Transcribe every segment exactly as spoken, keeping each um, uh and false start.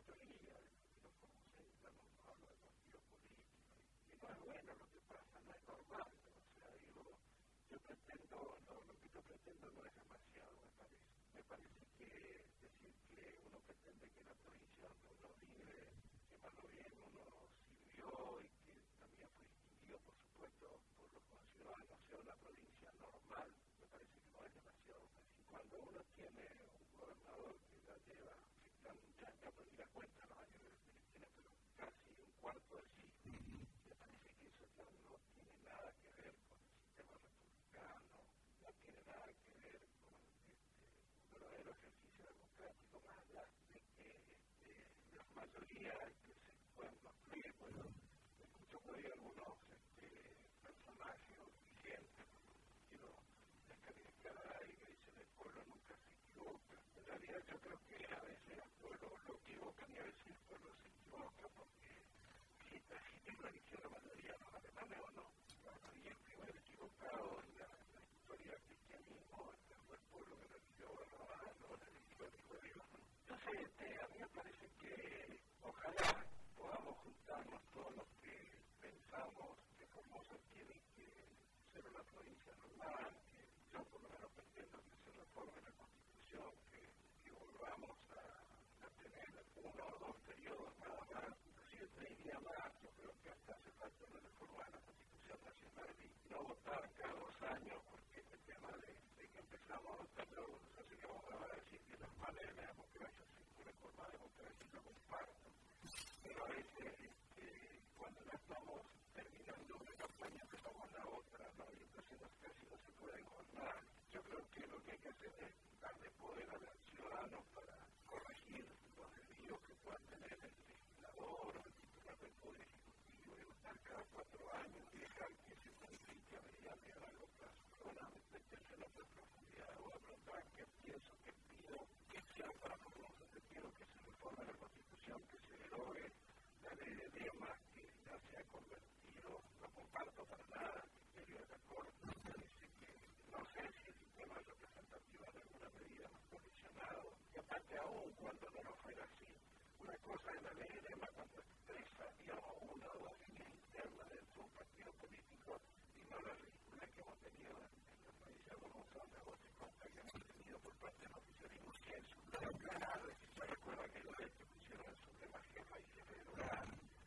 mayoría, no como se no hablo de partidos políticos, y no es bueno lo que pasa, no es normal, o sea, digo, yo pretendo, no, lo que yo pretendo no es demasiado, me parece. Me parece que decir que uno pretende que la provincia donde uno vive, que más o bien uno sirvió y que también fue distinguido, por supuesto, por los conciudadanos, sea una provincia normal, me parece que no es demasiado fácil. Cuando uno tiene un gobernador que la lleva, que están, ya, ya perdí la cuenta los años que tiene, pero casi un cuarto de siglo, me parece que eso ya no tiene nada que ver con el sistema republicano, no tiene nada que ver con este, un verdadero ejercicio democrático, más allá de que este, las mayorías que se pueden construir, bueno, escucho por ahí algunos este, personajes o dirigentes, quiero descalificar a nadie que dicen el pueblo nunca se equivoca. En realidad yo creo que a veces el pueblo lo equivoca y a veces el pueblo se equivoca porque si legítima eligió la mayoría los alemanes o no. Y el primer equivocado en la, en la historia del cristianismo este fue el pueblo que lo eligió a Barrabás, no lo eligió el hijo de Dios. Entonces este, a mí me parece que ojalá podamos juntarnos todos los que pensamos que Formosa tiene que ser una provincia normal, que yo por lo menos pretendo que se reforme la Constitución, que, que volvamos a, a tener uno o dos periodos nada más, inclusive te diría más, yo creo que hasta hace falta una reforma de la Constitución Nacional y no votar cada dos años, porque este tema de, de que empezamos a votar, yo no sé qué vamos a decir que las males de la democracia, si una reforma de democracia lo comparto, pero a veces este, cuando ya estamos terminando una campaña empezamos la otra, ¿no? Y entonces no, casi no se puede gobernar. Yo creo que lo que hay que hacer es darle poder a los ciudadanos para corregir los desvíos que puedan tener el legislador o el titular del Poder Ejecutivo y votar cada cuatro años y dejar que se planifique a mediano y a largo plazo. Pero bueno, meterse en otra profundidad, voy a preguntar qué pienso, qué pido, qué sea para Formosa, te pido que se reforme la Constitución, que se derogue la ley de temas que ya se ha convertido, no comparto para nada el criterio de la Corte, me parece que no sé si el sistema representativo en alguna medida más condicionado, y aparte aún cuando no lo fuera así, una cosa es la ley de temas cuando expresa, digamos, una o dos líneas internas dentro de un partido político y no la ridícula que hemos tenido en, en la provincia de Formosa, donde vos te consta que hemos tenido por parte del oficialismo ciencia, pero claro, se recuerda que lo de que pusieron el Suprema Jefa y Jefe de Orán.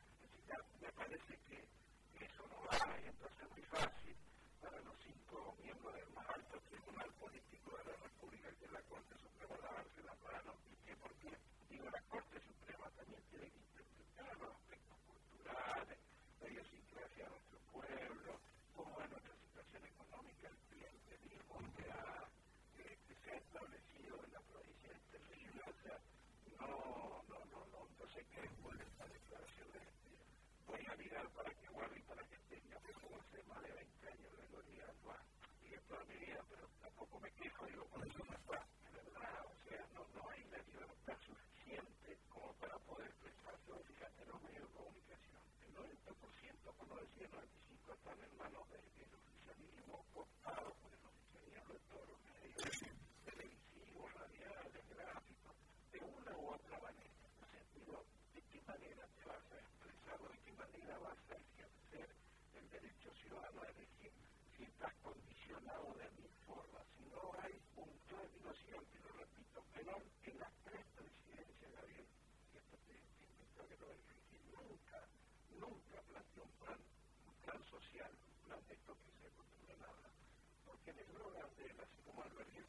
Me parece que eso no va y entonces es muy fácil para los cinco miembros del más alto tribunal político de la República, que es la Corte Suprema, lavarse las manos. ¿Y qué? Porque, digo, la Corte Suprema también tiene que interpretar los aspectos culturales, la idiosincrasia de nuestro pueblo, cómo es nuestra situación económica, el clientelismo que, ha, que, que se ha establecido en la provincia es terrible, o sea, no, no, no, no, no sé qué después de esta declaración de voy a mirar para que guarde y para que tenga, pero como hace más de veinte años vengo ligando a vivir toda mi vida, pero tampoco me quejo, digo, por eso no está, de verdad, o sea, no, no hay la libertad suficiente como para poder expresarse, fíjate, en los medios de comunicación, el noventa por ciento, por no decir el noventa y cinco por ciento, están en manos del oficialismo, cooptados por el oficialismo de todos los medios televisivos, radiales, gráficos, de una u otra manera. Entonces, digo, ¿de qué manera te vas a expresar o de qué manera vas a ejercer el derecho ciudadano a elegir si estás condicionado de mil formas? Si no hay un plan, digo siempre, lo repito, menor en las tres presidencias, Gabriel, y esto te, te invito a que lo verifiques, nunca, nunca planteó un plan, un plan social, un plan de esto que se acostumbra nada, porque en el eslogan de él, así como Albert